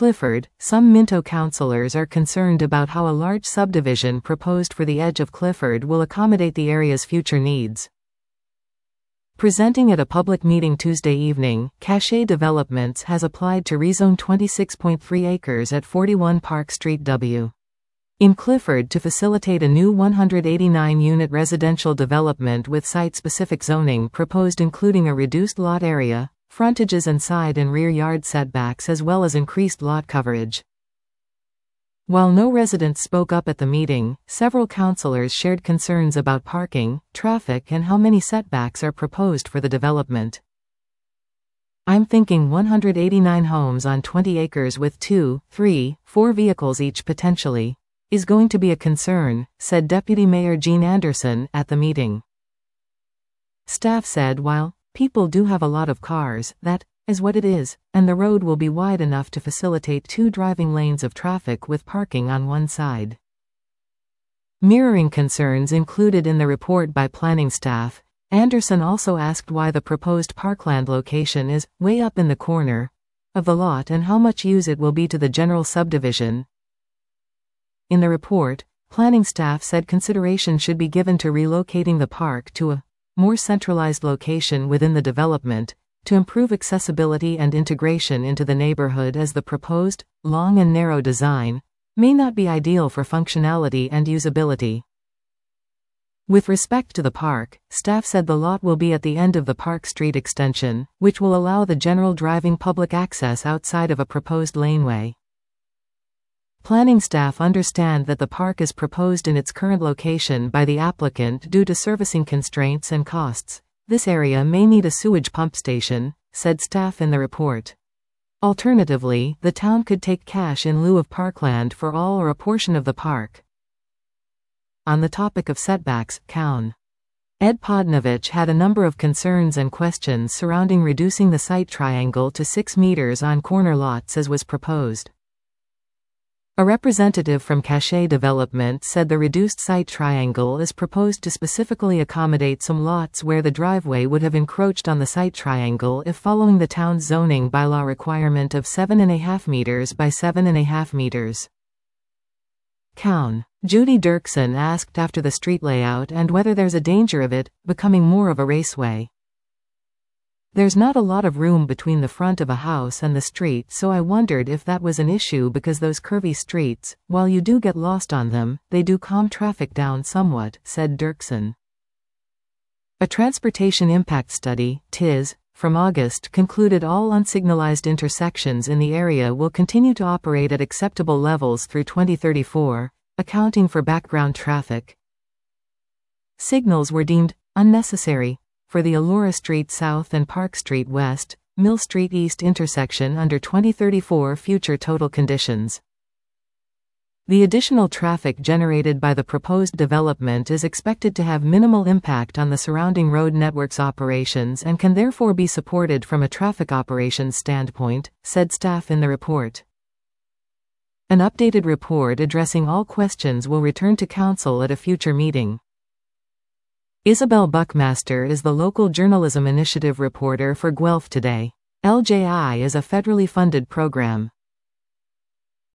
Clifford, some Minto councillors are concerned about how a large subdivision proposed for the edge of Clifford will accommodate the area's future needs. Presenting at a public meeting Tuesday evening, Cachet Developments has applied to rezone 26.3 acres at 41 Park Street W. in Clifford to facilitate a new 189-unit residential development with site-specific zoning proposed including a reduced lot area, frontages and side and rear yard setbacks as well as increased lot coverage. While no residents spoke up at the meeting, several councillors shared concerns about parking, traffic and how many setbacks are proposed for the development. "I'm thinking 189 homes on 20 acres with 2, 3, 4 vehicles each potentially is going to be a concern," said Deputy Mayor Jean Anderson at the meeting. Staff said while people do have a lot of cars, that is what it is, and the road will be wide enough to facilitate 2 driving lanes of traffic with parking on one side. Mirroring concerns included in the report by planning staff, Anderson also asked why the proposed parkland location is way up in the corner of the lot and how much use it will be to the general subdivision. In the report, planning staff said consideration should be given to relocating the park to a more centralized location within the development, to improve accessibility and integration into the neighborhood as the proposed, long and narrow design, may not be ideal for functionality and usability. With respect to the park, staff said the lot will be at the end of the Park Street extension, which will allow the general driving public access outside of a proposed laneway. Planning staff understand that the park is proposed in its current location by the applicant due to servicing constraints and costs. This area may need a sewage pump station, said staff in the report. Alternatively, the town could take cash in lieu of parkland for all or a portion of the park. On the topic of setbacks, Coun. Ed Podnovich had a number of concerns and questions surrounding reducing the site triangle to 6 meters on corner lots as was proposed. A representative from Cachet Development said the reduced site triangle is proposed to specifically accommodate some lots where the driveway would have encroached on the site triangle if following the town's zoning bylaw requirement of 7.5 meters by 7.5 meters. Coun. Judy Dirksen asked after the street layout and whether there's a danger of it becoming more of a raceway. "There's not a lot of room between the front of a house and the street, so I wondered if that was an issue because those curvy streets, while you do get lost on them, they do calm traffic down somewhat," said Dirksen. A transportation impact study, TIS, from August concluded all unsignalized intersections in the area will continue to operate at acceptable levels through 2034, accounting for background traffic. Signals were deemed unnecessary for the Allura Street South and Park Street West, Mill Street East intersection under 2034 future total conditions. The additional traffic generated by the proposed development is expected to have minimal impact on the surrounding road network's operations and can therefore be supported from a traffic operations standpoint, said staff in the report. An updated report addressing all questions will return to Council at a future meeting. Isabel Buckmaster is the local journalism initiative reporter for Guelph Today. LJI is a federally funded program.